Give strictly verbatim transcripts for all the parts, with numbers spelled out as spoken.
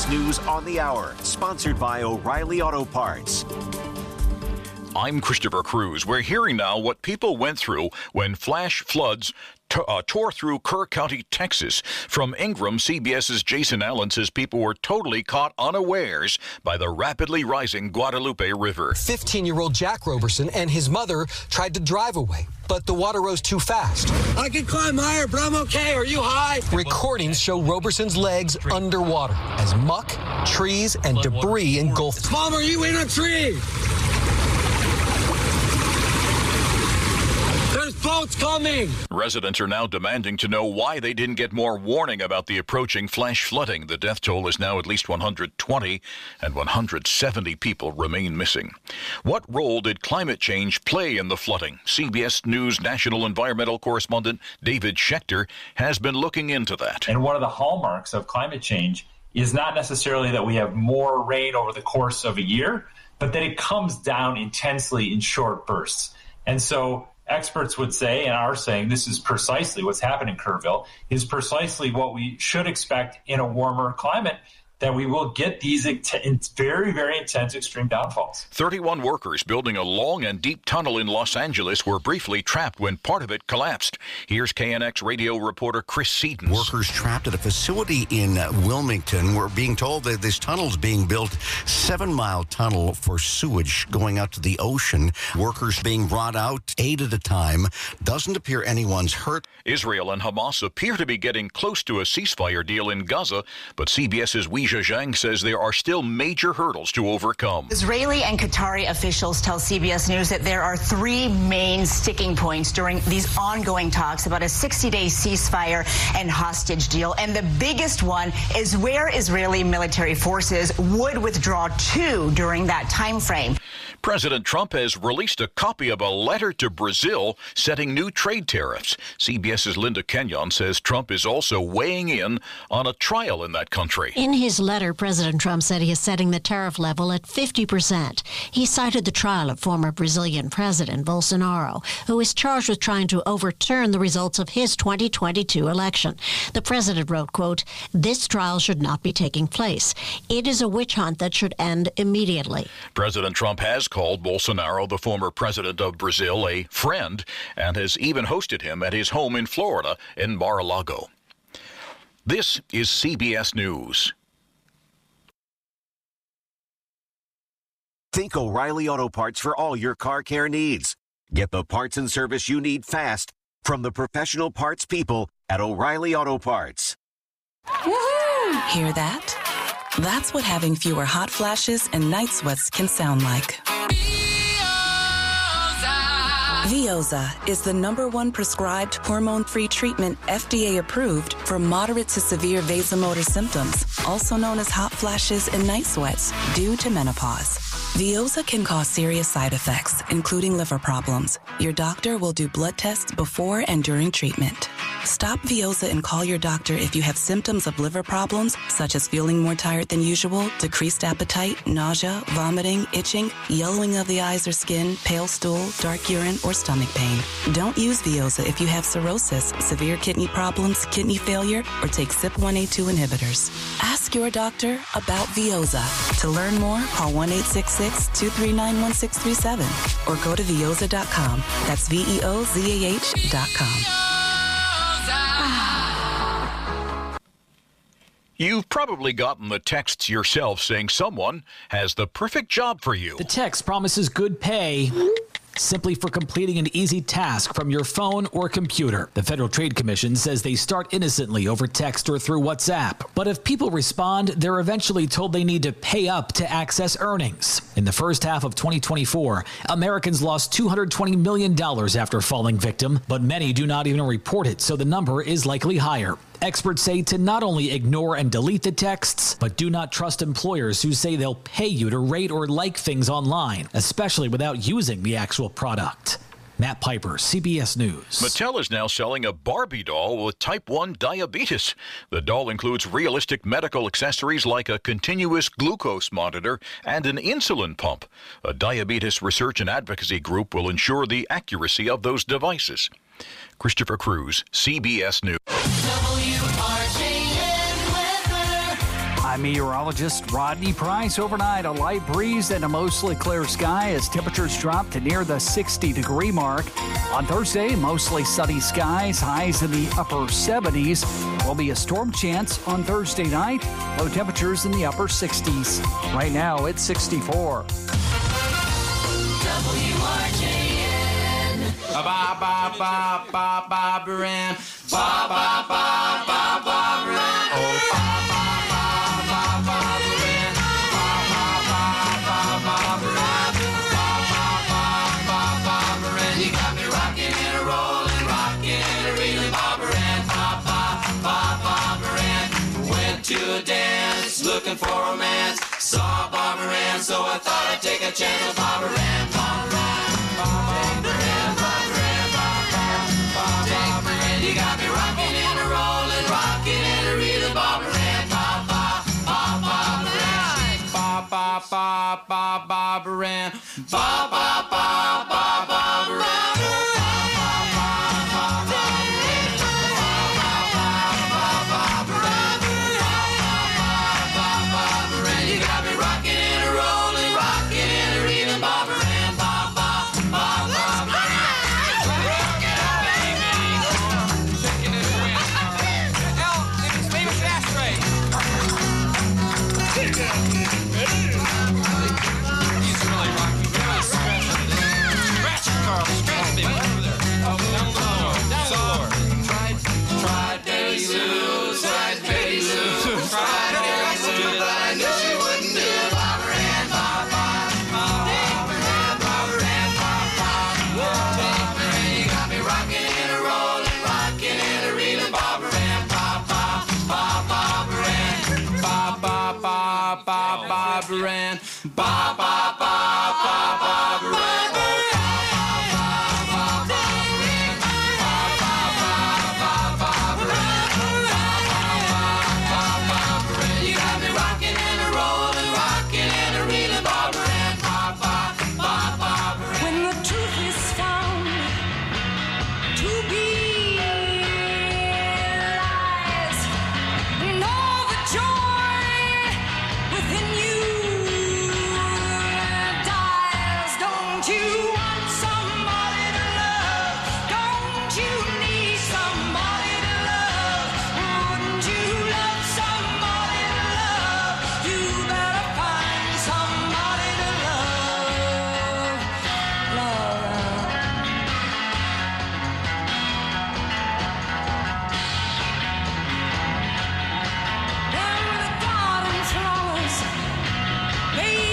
S News on the Hour, sponsored by O'Reilly Auto Parts. I'm Christopher Cruz. We're hearing now what people went through when flash floods t- uh, tore through Kerr County, Texas. From Ingram, CBS's Jason Allen says people were totally caught unawares by the rapidly rising Guadalupe River. fifteen-year-old Jack Roberson and his mother tried to drive away, but the water rose too fast. I can climb higher, but I'm okay. Are you high? Recordings show Roberson's legs underwater as muck, trees, and debris engulfed. Mom, are you in a tree? There's boats coming! Residents are now demanding to know why they didn't get more warning about the approaching flash flooding. The death toll is now at least one hundred twenty, and one hundred seventy people remain missing. What role did climate change play in the flooding? C B S News national environmental correspondent David Schechter has been looking into that. And one of the hallmarks of climate change is not necessarily that we have more rain over the course of a year, but that it comes down intensely in short bursts. And so experts would say, and are saying, this is precisely what's happened in Kerrville, is precisely what we should expect in a warmer climate, that we will get these very, very intense extreme downfalls. thirty-one workers building a long and deep tunnel in Los Angeles were briefly trapped when part of it collapsed. Here's K N X radio reporter Chris Seaton. Workers trapped at a facility in uh, Wilmington were being told that this tunnel is being built, seven-mile tunnel for sewage going out to the ocean. Workers being brought out eight at a time. Doesn't appear anyone's hurt. Israel and Hamas appear to be getting close to a ceasefire deal in Gaza, but CBS's Weijia Zhang says there are still major hurdles to overcome. Israeli and Qatari officials tell C B S News that there are three main sticking points during these ongoing talks about a sixty-day ceasefire and hostage deal. And the biggest one is where Israeli military forces would withdraw to during that time frame. President Trump has released a copy of a letter to Brazil setting new trade tariffs. CBS's Linda Kenyon says Trump is also weighing in on a trial in that country. In his letter, President Trump said he is setting the tariff level at fifty percent. He cited the trial of former Brazilian President Bolsonaro, who is charged with trying to overturn the results of his twenty twenty-two election. The president wrote, quote, "This trial should not be taking place. It is a witch hunt that should end immediately." President Trump has called Bolsonaro, the former president of Brazil, a friend, and has even hosted him at his home in Florida in Mar-a-Lago. This is C B S News. Think O'Reilly Auto Parts for all your car care needs. Get the parts and service you need fast from the professional parts people at O'Reilly Auto Parts. Woohoo! Hear that? That's what having fewer hot flashes and night sweats can sound like. Veoza is the number one prescribed hormone-free treatment F D A approved for moderate to severe vasomotor symptoms, also known as hot flashes and night sweats, due to menopause. Veoza can cause serious side effects, including liver problems. Your doctor will do blood tests before and during treatment. Stop Veoza and call your doctor if you have symptoms of liver problems, such as feeling more tired than usual, decreased appetite, nausea, vomiting, itching, yellowing of the eyes or skin, pale stool, dark urine, or stomach pain. Don't use Veoza if you have cirrhosis, severe kidney problems, kidney failure, or take C Y P one A two inhibitors. Ask your doctor about Veoza. To learn more, call one eight six six, two three nine, one six three seven or go to veoza dot com. That's V E O Z A H dot com. You've probably gotten the texts yourself saying someone has the perfect job for you. The text promises good pay simply for completing an easy task from your phone or computer. The Federal Trade Commission says they start innocently over text or through WhatsApp. But if people respond, they're eventually told they need to pay up to access earnings. In the first half of twenty twenty-four, Americans lost two hundred twenty million dollars after falling victim, but many do not even report it, so the number is likely higher. Experts say to not only ignore and delete the texts, but do not trust employers who say they'll pay you to rate or like things online, especially without using the actual product. Matt Piper, C B S News. Mattel is now selling a Barbie doll with type one diabetes. The doll includes realistic medical accessories like a continuous glucose monitor and an insulin pump. A diabetes research and advocacy group will ensure the accuracy of those devices. Christopher Cruz, C B S News. W R J N weather. I'm meteorologist Rodney Price. Overnight, a light breeze and a mostly clear sky as temperatures drop to near the sixty degree mark. On Thursday, mostly sunny skies, highs in the upper seventies. Will be a storm chance on Thursday night. Low temperatures in the upper sixties. Right now, it's sixty-four. W R J N. Ba ba ba ba ba Baran. Ba ba ba ba ba Baran. Oh, ba ba ba ba ba Baran. Ba ba ba ba ba Baran. Ba ba ba ba ba Baran. You got me rocking and a rolling, rocking and a reeling, ba Baran. Ba ba ba ba Baran. Went to a dance, looking for romance. Saw Bob Moran, so I thought I'd take a chance with Bob Moran. Bob Moran, Bob Moran, Bob Moran, Bob Moran. You got me rocking and a rolling, rocking and a reeling, Bob Moran. Bob, Bob, Bob, Bob Moran. Bob, Bob, Bob, Bob, Bob Moran. Bob, Bob, Bob, Bob, Bob Moran. Ran, ba ba ba ba ba ran. You got me rocking and a rolling, rocking and a reeling, Bob Moran. Ba ba ba ba Moran. When the truth is found to be lies, and all the joy within you. You want somebody to love? Don't you need somebody to love? Wouldn't you love somebody to love? You better find somebody to love. Love. Down the garden flowers, baby.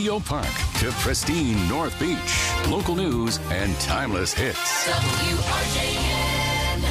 Reno Park to pristine North Beach. Local news and timeless hits. W R J N.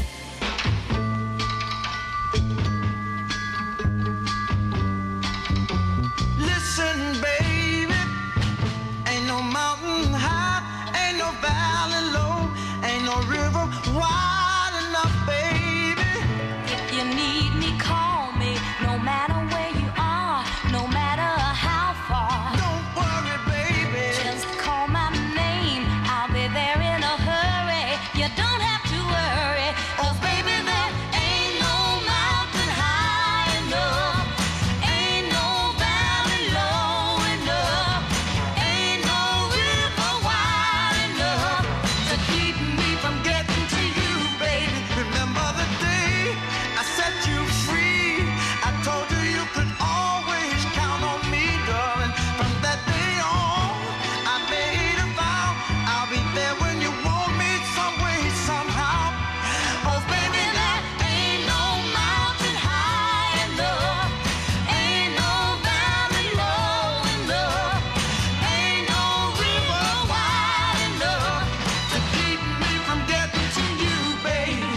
Listen, baby, ain't no mountain high, ain't no valley low, ain't no river wide enough, baby. If you need me, call me, no matter where you are, no matter how far. Don't worry, baby. Just call my name, I'll be there in a hurry. You don't have to worry, 'cause baby, there ain't no mountain high enough, ain't no valley low enough, ain't no river wide enough to keep me from getting to you, baby. Remember the day I set you free? I told you you could always count on me, darling. From that day on, I made a vow I'll be there when you want me, some way, somehow. Oh, baby, there ain't no mountain high enough, ain't no valley low enough, ain't no river wide enough to keep me from getting to you, baby.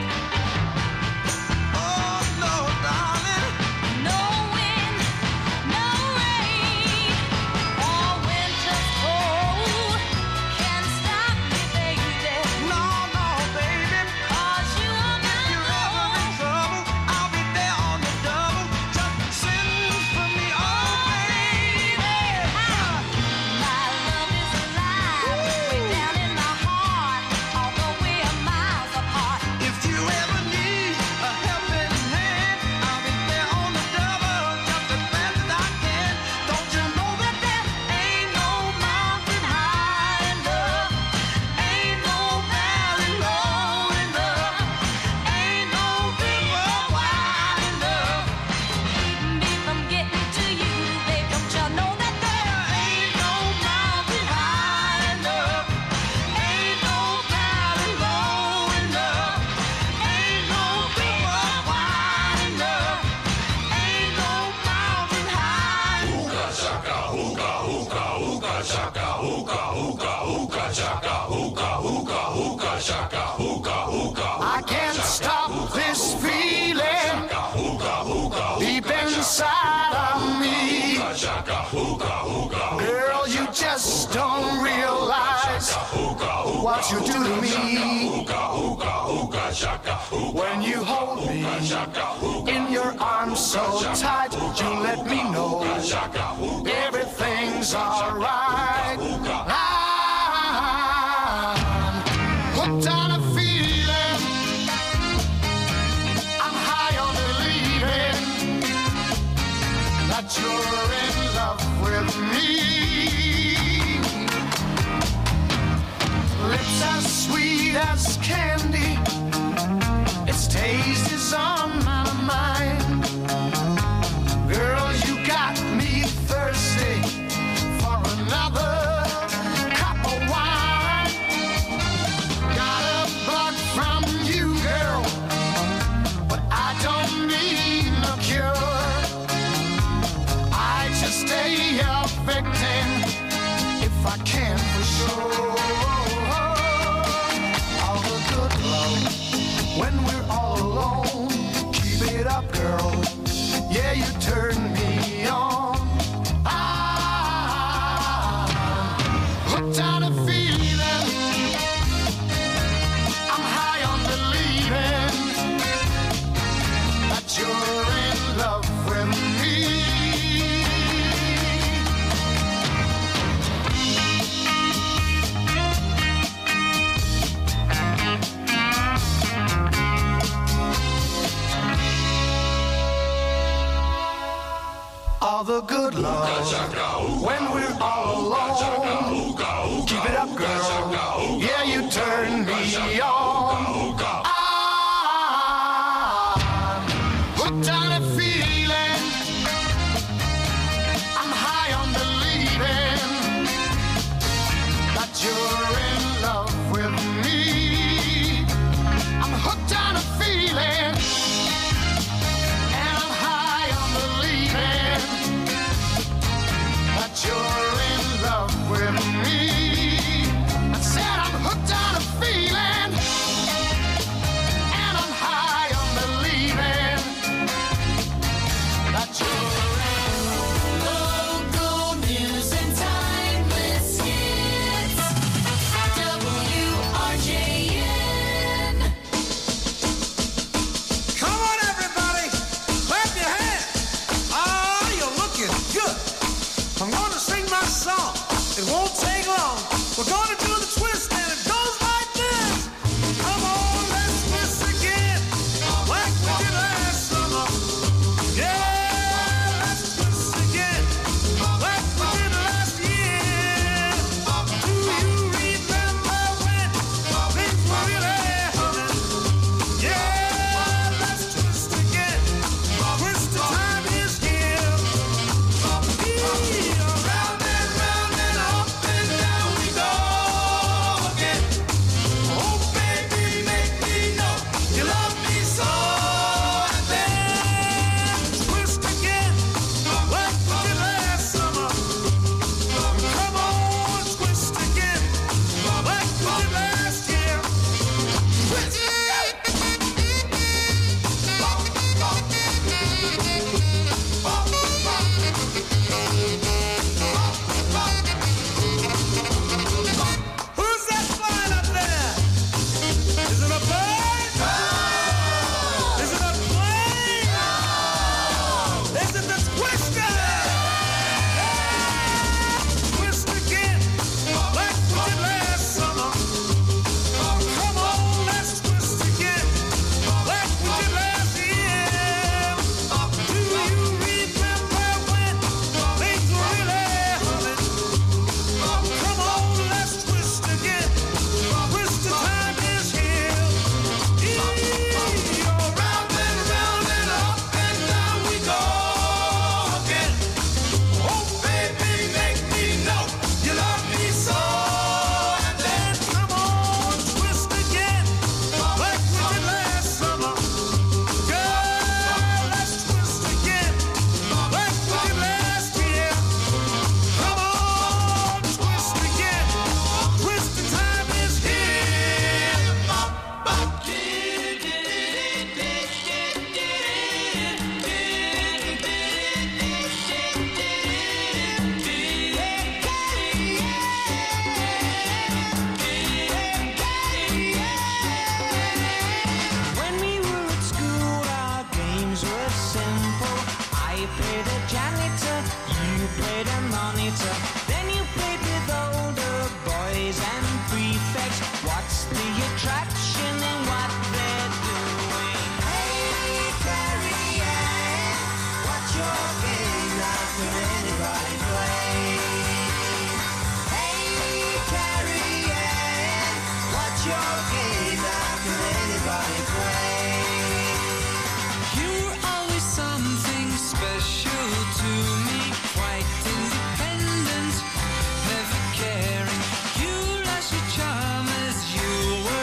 Oh, no, darling. No wind, no rain, or winter's cold can stop me, baby. No, no, baby. 'Cause you are my You're ever in trouble, I'll be there on the double. Just send for me, oh, baby. My love is alive, way down in my heart, although we are miles apart. If you ever need a helping hand, I'll be there on the double, just as fast as I can. Don't you know that there ain't no mountain high enough, ain't no valley low enough, ain't no river wide enough Keep me from getting to you, babe. Don't you know that there ain't no mountain high enough, ain't no valley low enough, ain't no river wide enough, ain't no mountain high. Hookah chaka, hookah, hookah, hookah chaka, hookah, hookah, hookah chaka, hookah, hookah, hookah chaka, hookah, hookah. I can't stop this feeling Hookah, hookah, deep inside of me. chaka, hookah, hookah. Girl, you just don't realize what you do to me. Hookah, hookah, hookah chaka, hookah. When you hold me in your arms so tight, you let me know everything's alright. I'm hooked on a feeling, I'm high on believing that you're in love with me. Lips as sweet as candy, its taste is on my mind. Girl, you got me thirsty for another cup of wine. Got a bug from you, girl, but I don't need no cure. I just stay a victim if I can for sure. All the good love when we're all alone. Keep it up, girl. Yeah, you turn me on. I'm hooked on a feeling, I'm high on believing that you're in love with me. All the good love when we're all alone. Keep it up, girl. Yeah, you turn me on. I'm hooked on a feeling, I'm high on believing that you're in love with me. I'm hooked on a feeling, and I'm high on believing that you're in We're gonna do the twist and it goes like this. Come on, let's twist again, like we did last summer. Yeah, let's twist again, like we did last year. Do you remember when things were really humming? Yeah, let's twist again. Twist the time is here. Round and round and up and down we go again. Oh baby, make me know you love me so. And then twist again, like we did last summer. Come on, twist again, like we did last year. Twist. Who's that flying up there? Is it a bird? Is it a plane? Is it the twister? Twist again, like we did last summer. Come on, let's twist again, like we did last year. Do you remember when things were really humming? Come on, let's twist again. Twist the time is here. Round and round and up and down we go again. Oh baby, make me know you love me so. And then come on, twist again, like we did last summer. Girl, let's twist again, like we did last year. Come on, twist again. Twist the time is here. When we were at school, our games were simple. I played a janitor, you played a monitor. Then you played with older boys and prefects. What's the attraction in what they're doing? Hey, Carrie Ann, what's your game? Now can anybody play? Hey, Carrie Ann, what's your game? Now can anybody play? You're always something special to me, quite independent, never caring. You lost your charm as you were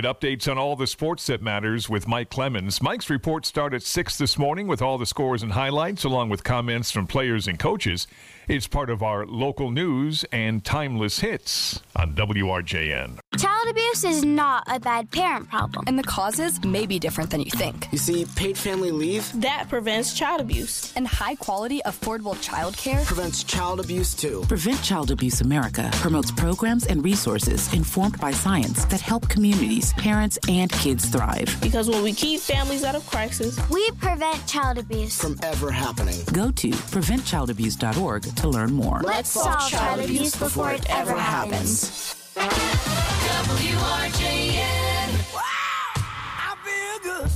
get updates on all the sports that matters with Mike Clemens. Mike's reports start at six this morning with all the scores and highlights, along with comments from players and coaches. It's part of our local news and timeless hits on W R J N. Child abuse is not a bad parent problem. And the causes may be different than you think. You see, paid family leave, That prevents child abuse. And high-quality, affordable childcare prevents child abuse, too. Prevent Child Abuse America promotes programs and resources informed by science that help communities, parents, and kids thrive. Because when we keep families out of crisis, we prevent child abuse from ever happening. Go to prevent child abuse dot org to learn more. Let's solve child abuse before it ever happens. W R J N. Wow, I feel good.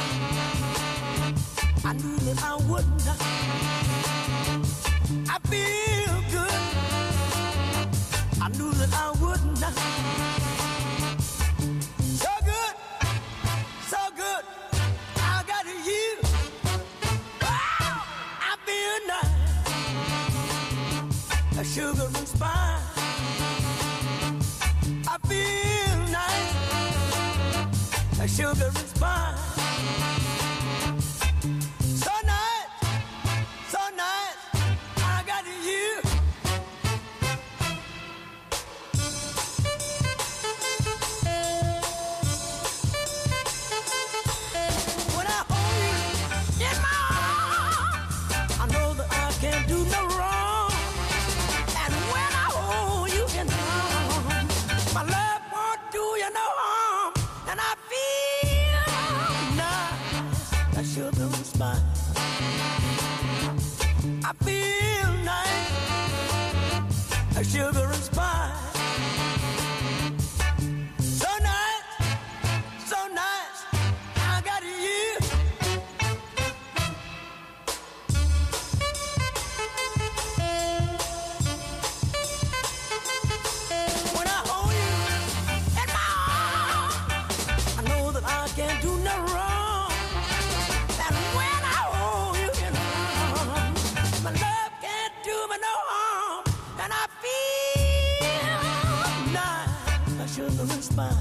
I knew that I wouldn't. I feel good. I knew that I wouldn't. So good, so good. I got you. Wow, I feel nice. A sugar and spice. I feel nice. A sugar and spice. So nice, so nice. I got you. When I hold you in my arms, I know that I can't do no wrong. And when I hold you in my arms, my love won't do you no harm. And I feel nice, that sugar and spice. I feel nice, that sugar and spice. So nice, so nice, I got you. When I hold you in my arms, I know that I can't do no wrong. And when I hold you in my arms, my love can't do me no harm. And I feel nice, I sugar and spice.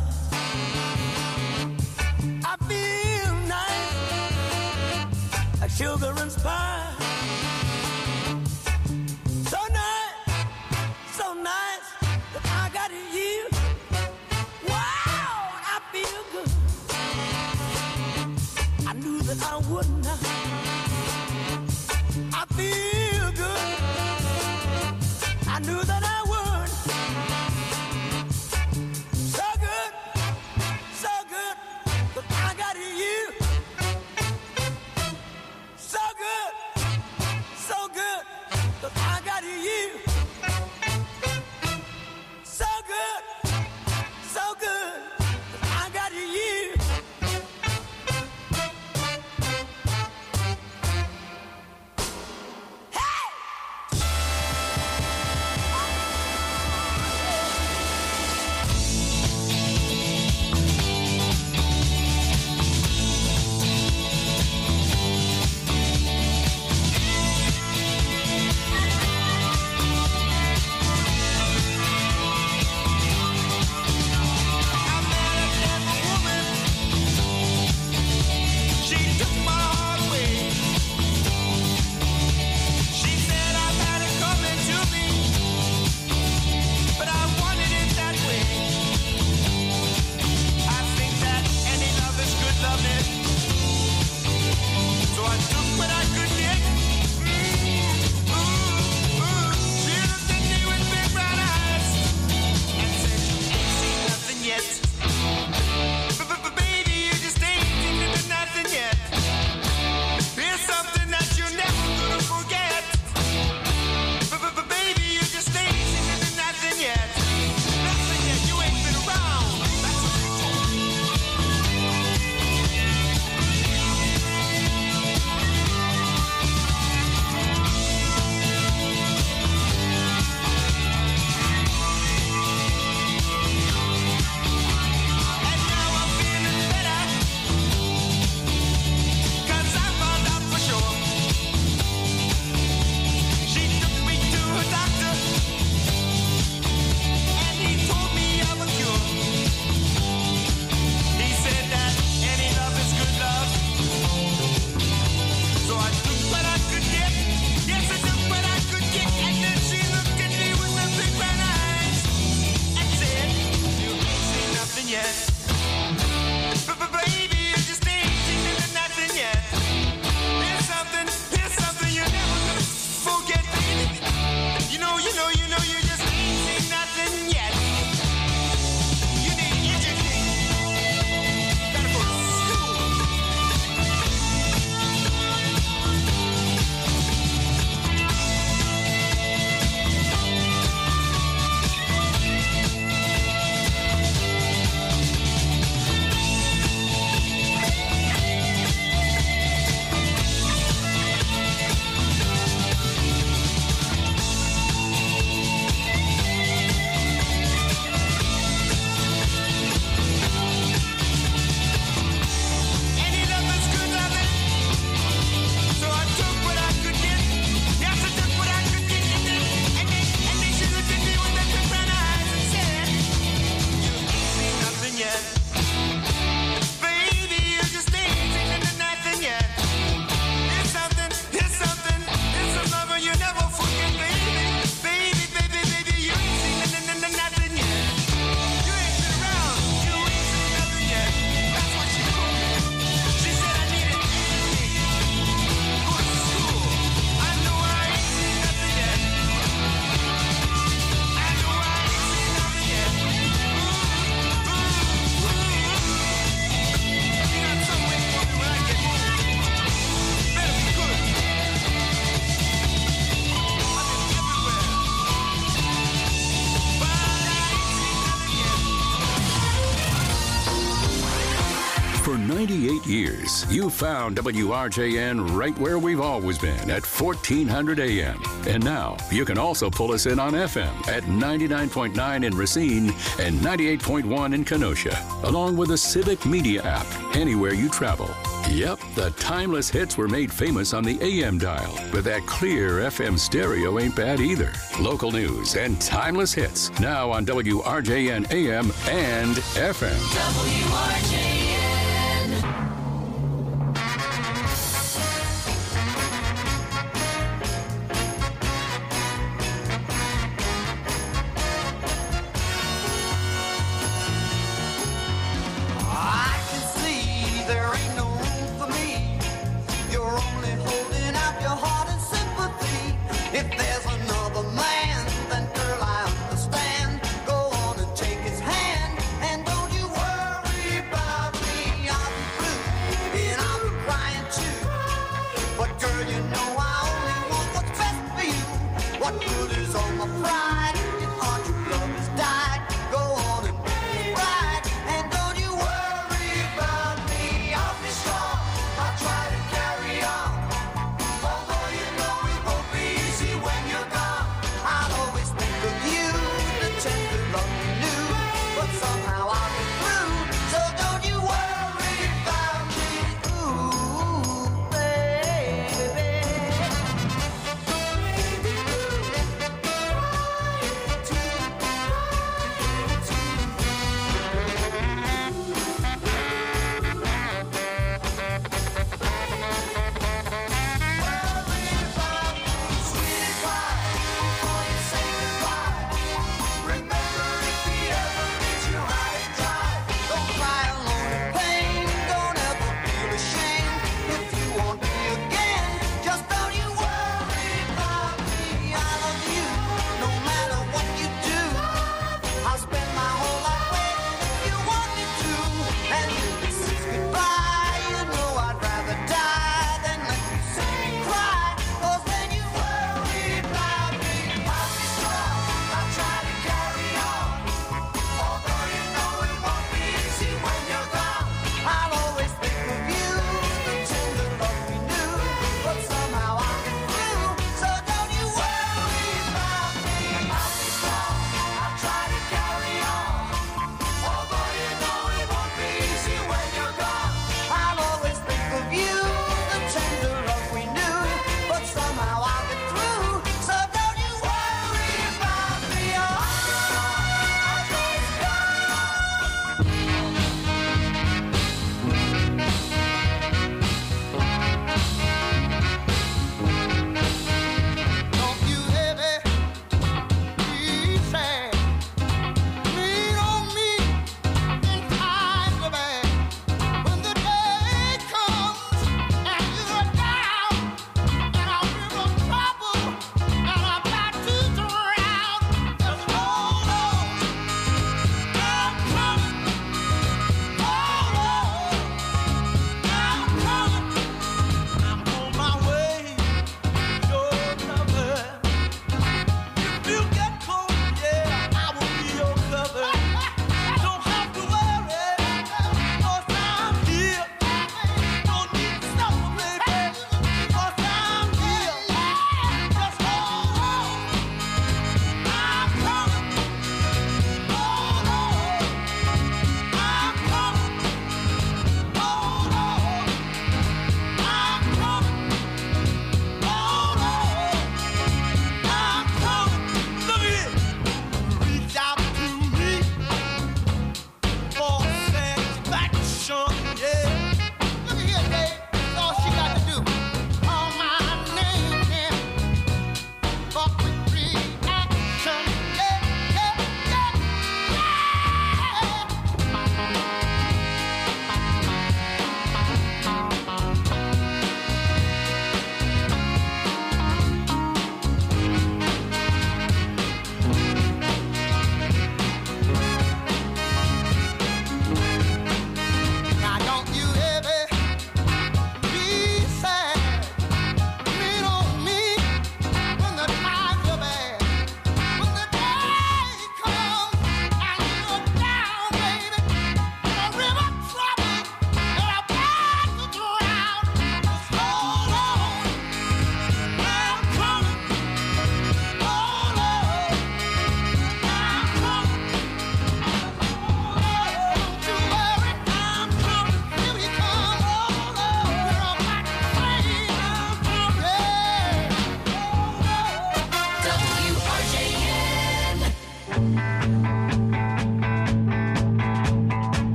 I feel nice, like sugar and spice. So nice, so nice that I got you. Wow, I feel good. I knew that I wouldn't. I feel good. I knew that I would. So good, so good that I got you. So good, so good that I got you. So good, so good that I got you. She took my heart away. She said I've had it coming to me, but I wanted it that way. I think that any love is good loving, so I took what I could get. Ooh, ooh. She looked at me with big brown eyes and said, "Ain't seen nothing yet." But, but, but baby, you just ain't seen nothing yet. years, you found W R J N right where we've always been at fourteen hundred A M. And now you can also pull us in on F M at ninety-nine point nine in Racine and ninety-eight point one in Kenosha, along with the Civic Media app anywhere you travel. Yep, the timeless hits were made famous on the A M dial, but that clear F M stereo ain't bad either. Local news and timeless hits now on W R J N A M and F M. W R J N. I can see there ain't no room for me. You're only holding out your heart and sympathy. If there's another man, then girl, I understand. Go on and take his hand, and don't you worry about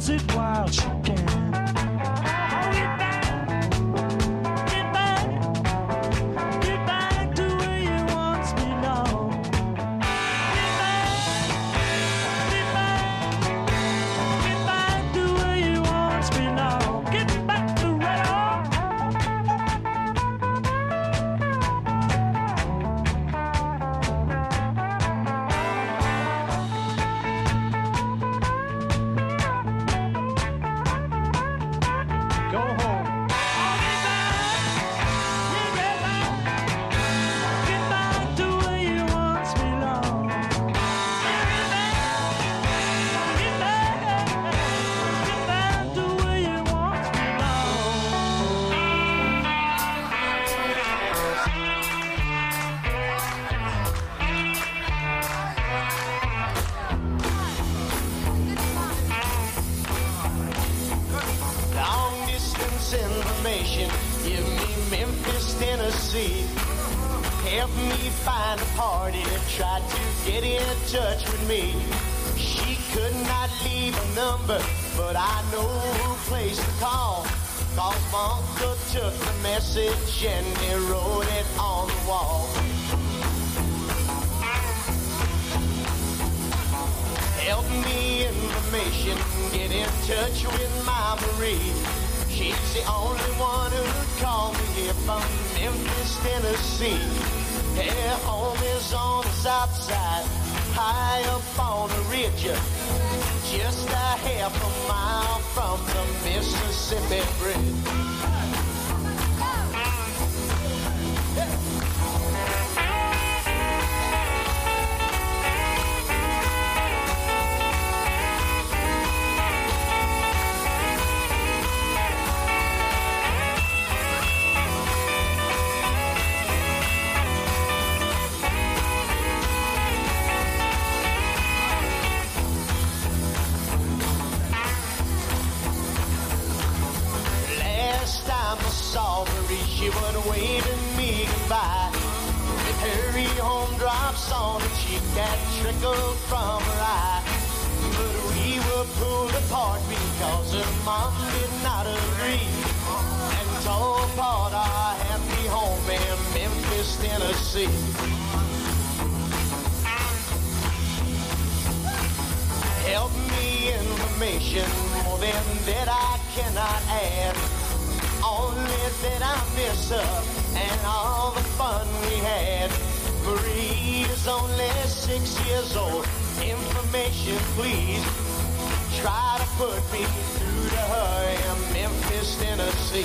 dance it while she can. Information, give me Memphis, Tennessee. Help me find a party that tried to get in touch with me. She could not leave a number, but I know who place to call. Cause my uncle took the message and he wrote it on the wall. Help me information, get in touch with my Marie. She's the only one who called me here from Memphis, Tennessee. Her home is on the south side, high up on the ridge, just a half a mile from the Mississippi Bridge. She would wave at me goodbye. With her home drops on her cheek that trickled from her eye. But we were pulled apart because her mom did not agree and tore apart our happy home in Memphis, Tennessee. Help me information, more than that I cannot add. Only that I miss her and all the fun we had. Marie is only six years old. Information, please. Try to put me through to her in Memphis, Tennessee.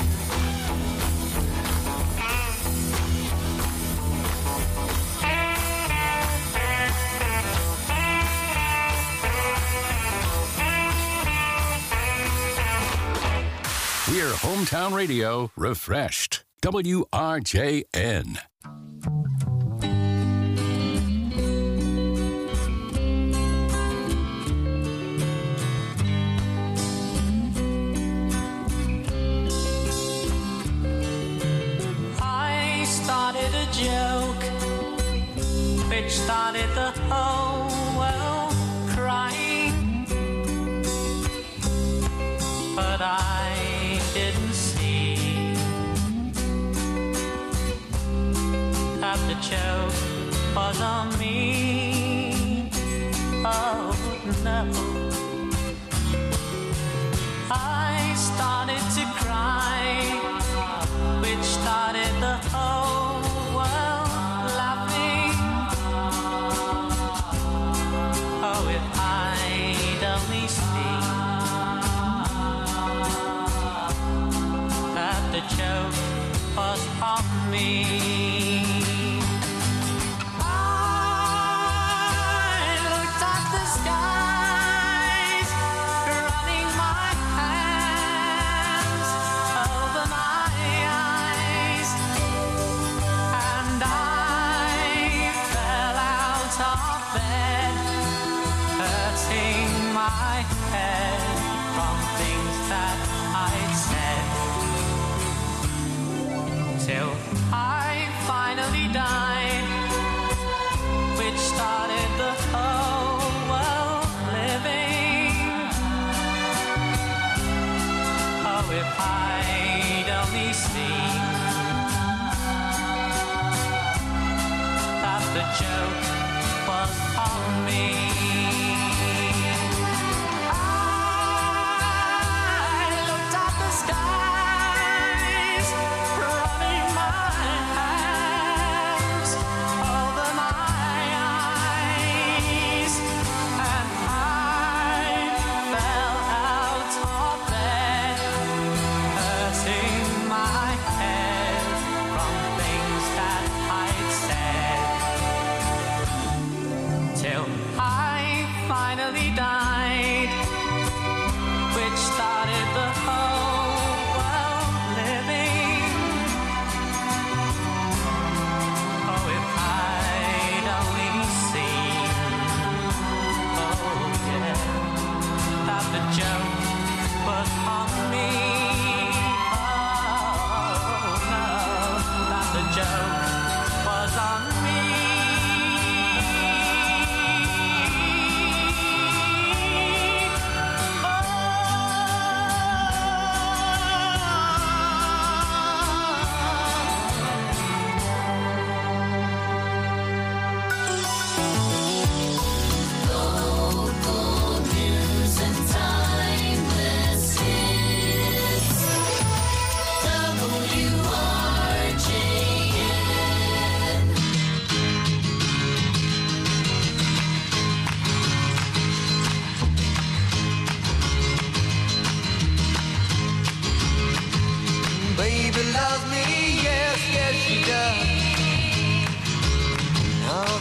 We're Hometown Radio refreshed. W R J N. I started a joke which started the whole world crying, but I didn't see that the joke was on me. Oh no, I started to cry, which started the whole world laughing. Oh, if I'd only seen that the joke was on me. I looked at the skies, running my hands over my eyes, and I fell out of bed, hurting my head from things that I'd said, till I finally died, which started the whole world living.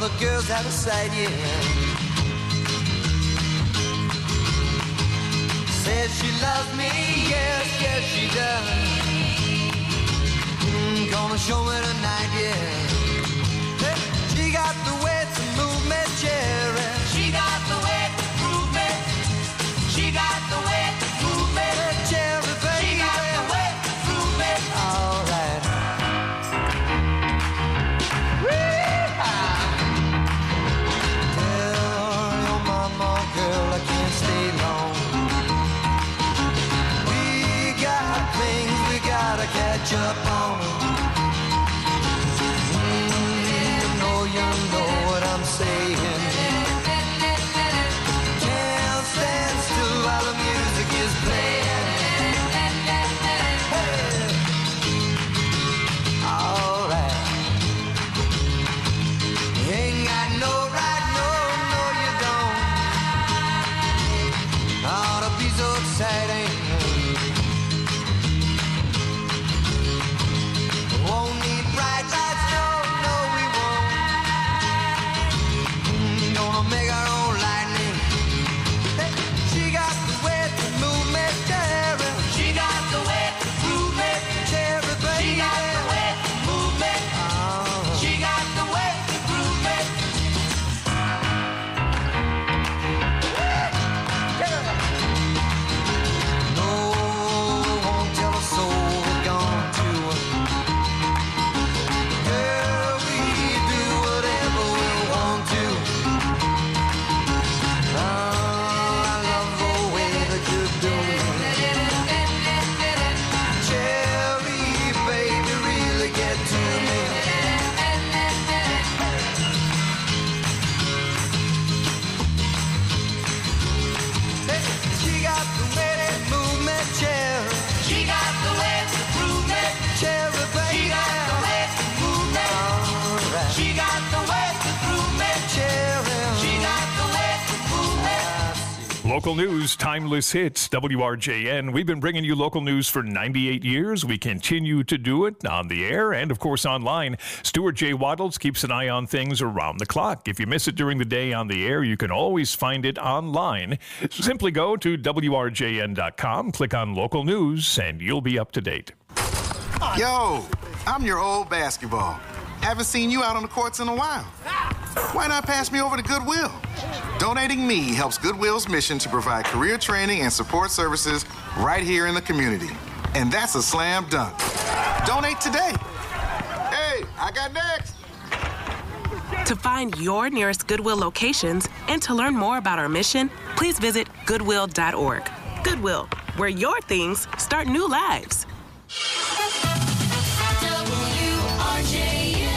the girls out of sight, yeah. Says she loves me, yes, yes she does. Mm, gonna show me tonight, yeah. Hey, she got the way to move me, cherry. She got the way to prove me. She got the way to prove me, cherry, baby. She got the way to prove me. All right. Tell your mama, girl, I can't stay long. We got things we gotta catch up on. Mm, you know, you know what I'm saying. Can't stand still while the music is playing. Hey. All right. You ain't got no right, no, no, you don't. Ought to be so exciting. Won't need bright lights, no, no, we won't. Mm, gonna make our own lightning. Hey, she got the way to move me, cherry. She got the way to prove me, cherry, baby. She got the way to move me. Oh. She got the way to prove me. No, won't tell a soul we're gone to. Girl, we do whatever we want to. Oh, I love the way that you do it. Cherry, baby, really get to me. Hey, she got the way that move me, cherry. She got the way to prove me, cherry, baby. She got the way to move me. All right. She got the way to prove me, cherry. She got the way to move me. Local news, timeless hits, W R J N. We've been bringing you local news for ninety-eight years. We continue to do it on the air and, of course, online. Stuart J. Waddles keeps an eye on things around the clock. If you miss it during the day on the air, you can always find it online. Simply go to W R J N dot com, click on local news, and you'll be up to date. Yo, I'm your old basketball. Haven't seen you out on the courts in a while. Why not pass me over to Goodwill? Donating me helps Goodwill's mission to provide career training and support services right here in the community. And that's a slam dunk. Donate today. Hey, I got next. To find your nearest Goodwill locations and to learn more about our mission, please visit goodwill dot org. Goodwill, where your things start new lives. W R J N.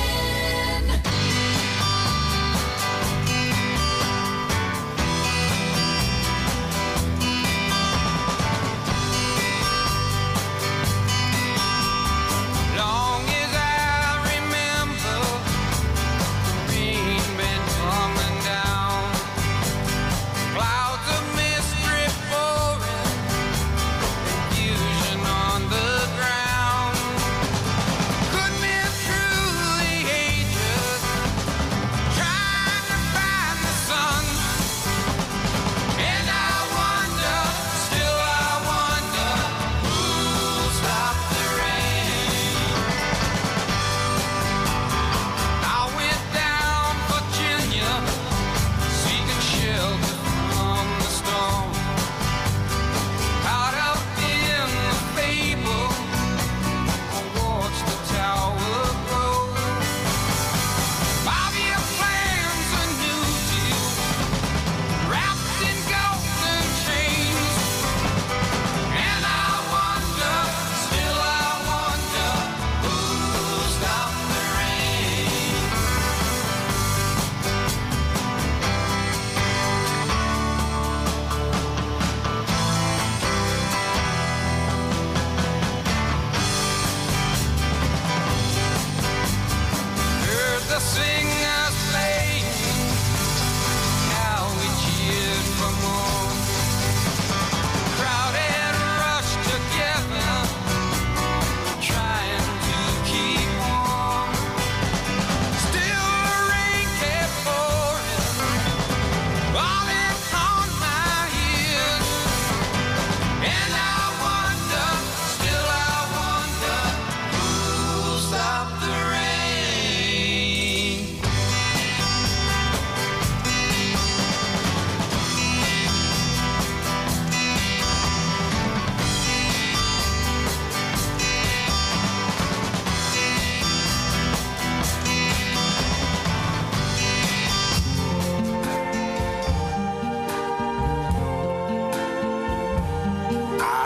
Long as I remember, the rain been coming down, clouds of mist drift pouring, confusion on the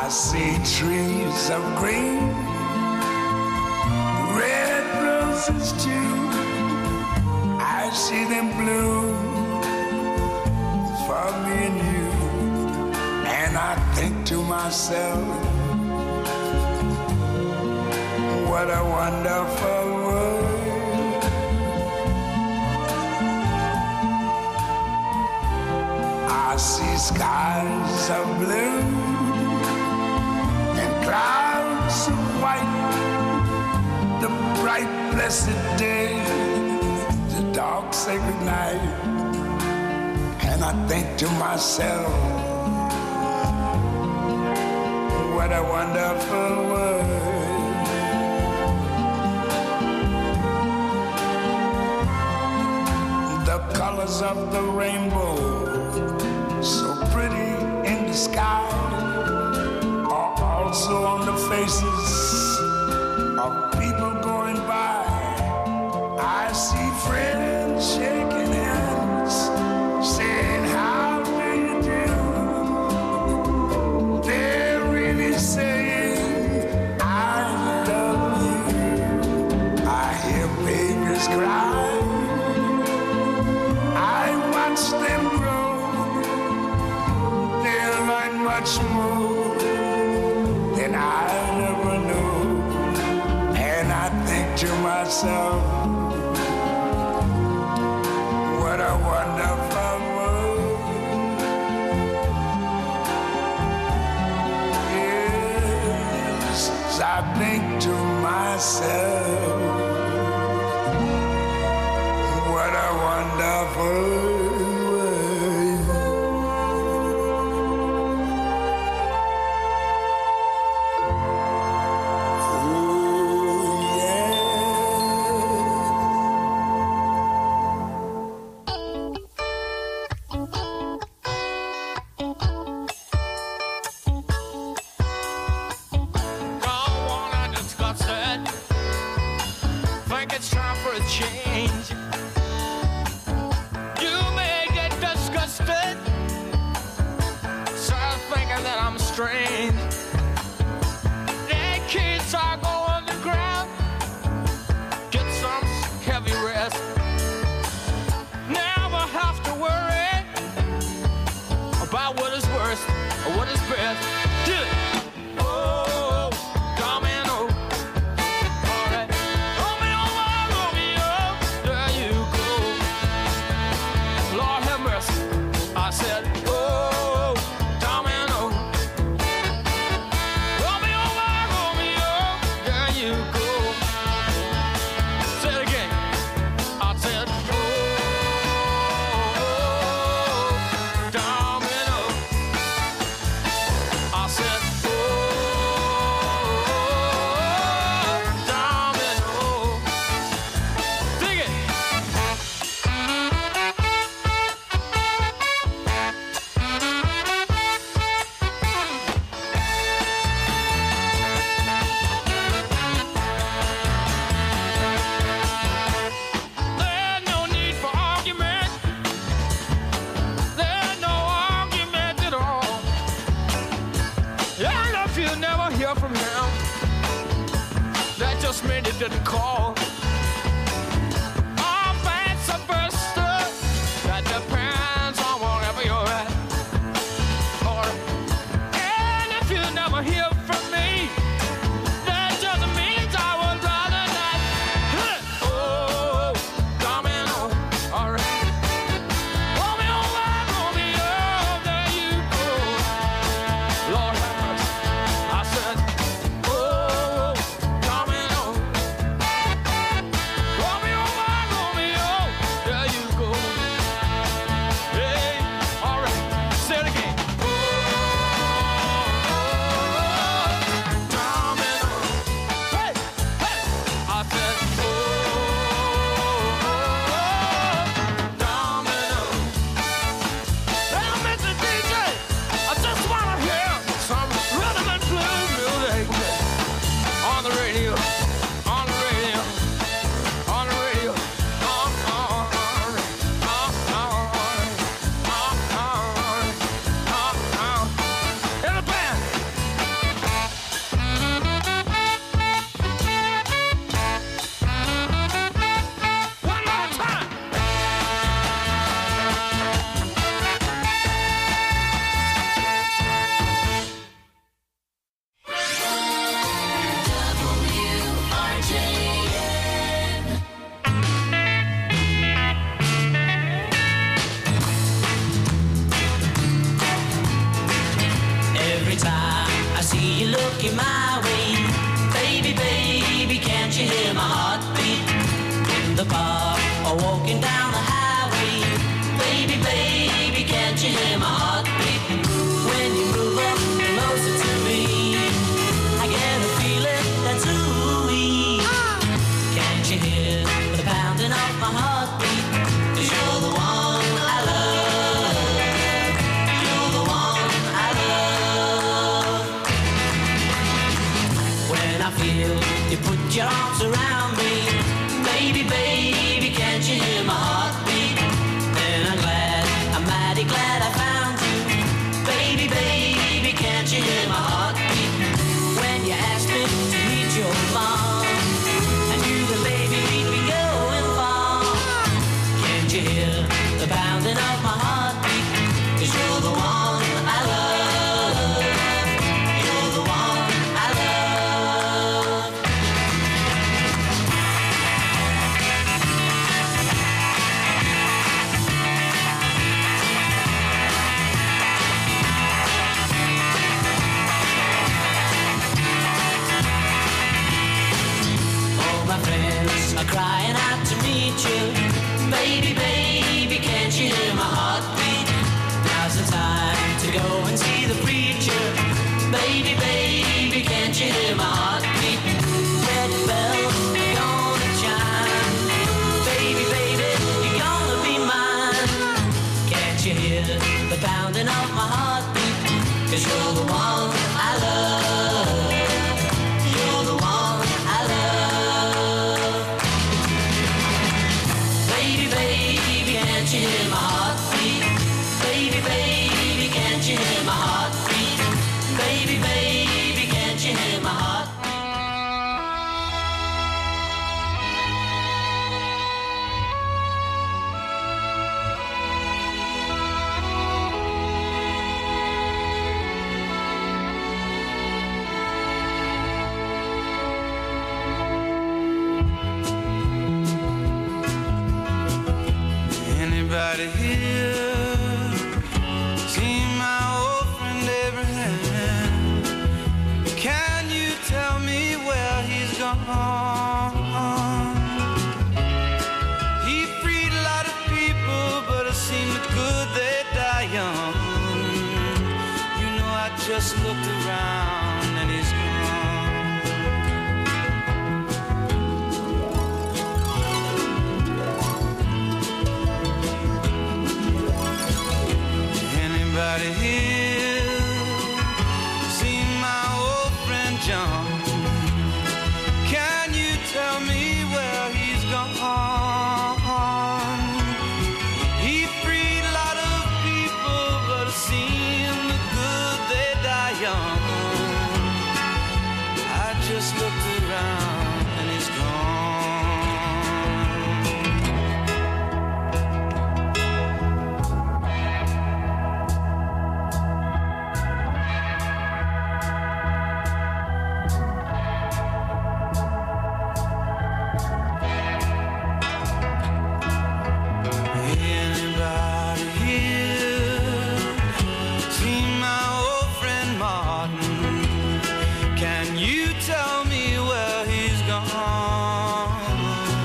I see trees of green, red roses too. I see them bloom for me and you. And I think to myself, what a wonderful world. I see skies of blue and clouds of white, the bright blessed day, the dark sacred night. And I think to myself, what a wonderful world. The colors of the rainbow, so pretty in the sky, are also on the faces of people going by. I see friends shaking hands, saying, how do you do? They're really saying, I love you. I hear babies cry, I watch them grow. They'll learn much more than I ever knew. And I think to myself, what a wonderful world. Yes, I think to myself, what a wonderful world. Don't wanna discuss it. Think it's time for a change. You may get disgusted, start thinking that I'm strange. That kids are going to ground. Get some heavy rest. Never have to worry about what is worst or what is best. Yeah. Oh, domino. All right. Romeo, my Romeo, there you go. Lord have mercy. I said, oh, domino. Romeo, my Romeo, there you go. Say it again. I said, oh, domino. I said, oh, domino. Dig it. There's no need for argument. There's no argument at all. And if you never hear from him, that just means he didn't call. Or vice versa, that depends on wherever you're at. Or, and if you never hear from me, that just means I would rather not. Huh. Oh, domino, all right. Romeo, my Romeo, there you go. Lord have mercy. I said, oh, domino. Every time I see you looking my way, baby, baby, can't you hear my heartbeat? In the park or walking down the highway, baby, baby, can't you hear my heartbeat? When you move up closer to me, I get a feeling that's ooey. Can't you hear the pounding of my heartbeat? 'Cause you're the one I love. You're the one I love. When I feel you put your arms around me, baby, baby, can't you hear my heartbeat? Then I'm glad, I'm mighty glad I found you. Baby, baby, can't you hear my heartbeat? When you asked me to meet your mom, I knew that baby we'd be going far. Can't you hear the pounding of my heartbeat? 'Cause you're the one I love. You're the one I love. All my friends are crying out to meet you. Baby, baby, can't you hear my heartbeat? Now's the time to go and see the preacher. Baby, baby, can't you hear my heartbeat? Red bell, you're gonna chime. Baby, baby, you're gonna be mine. Can't you hear the pounding of my heartbeat? 'Cause you're the one I love. You're the one I love. Baby, baby, can't you hear my heartbeat? Baby, baby, can't you hear my heartbeat? Baby, baby, can't you hear my heartbeat? Anybody here seen my old friend Abraham? Can you tell me where he's gone? He freed a lot of people, but it seemed good they die young. You know, I just looked around and he's gone. Anybody here seen my old friend John? Can you tell me where he's gone? He freed a lot of people, but it seemed good they die young. I just looked around and he's gone. Anybody here seen my old friend Martin? Can you tell me where he's gone?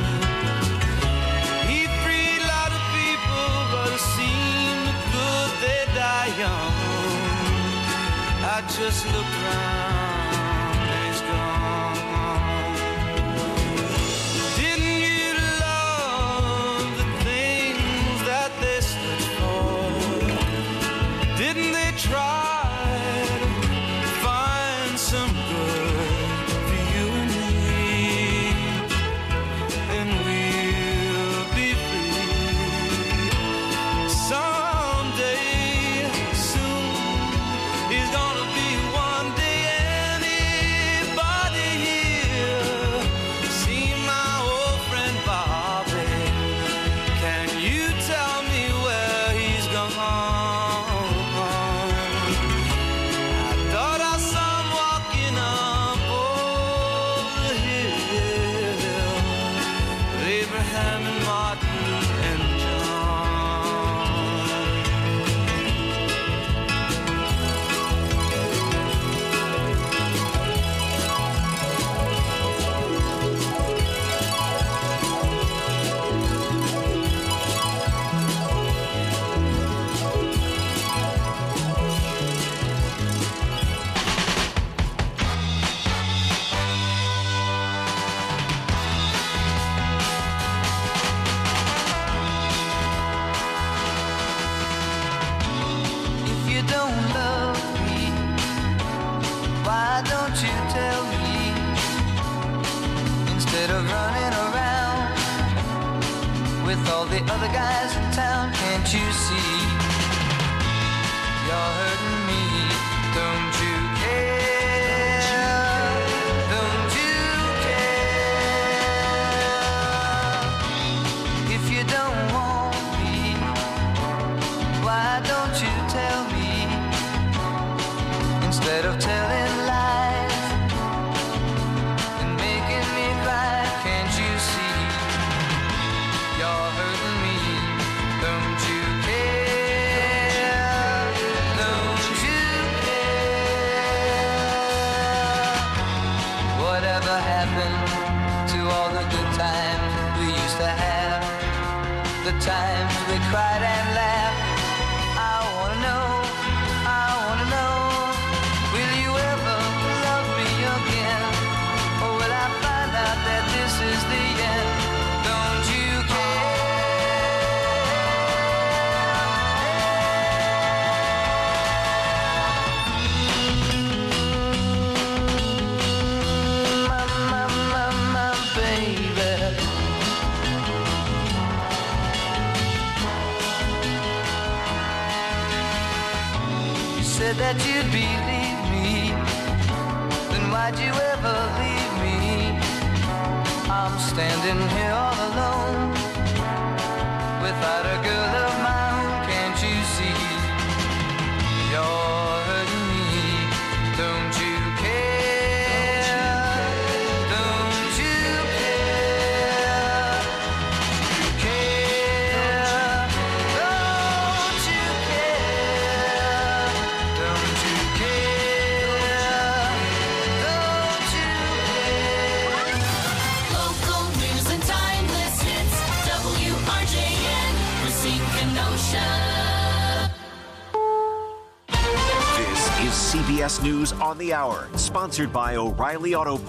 He freed a lot of people, but it seemed good they die young. I just looked around and he's gone. Didn't you love the things that they stood for? Didn't they try to find some good for you and me? Then we'll be free someday soon. He's gonna be one day. Anybody here see my old friend Bobby? Can you tell me where he's gone? all the other guys in town. Can't you see? You're hurting me. Don't you care? Don't you care? If you don't want me, why don't you tell me? Instead of telling lies and making me cry, can't you see? You're hurting me. Don't you care? Don't you care? Whatever happened to all the good times we used to have? The times we cried and laughed. I wanna know, I wanna know, will you ever love me again? Or will I find out that this is the end? Don't you care? My, my, my, my baby. You said that you'd believe me, then why'd you ever leave me? I'm standing here all alone, without a girl of my own. Can't you see? You're hurting me. Don't you care? Don't you care? Care? Don't you care? Don't you care? Don't you care? Local news and timeless hits. W R J N, Racine Kenosha. This is C B S News on the Hour, sponsored by O'Reilly Auto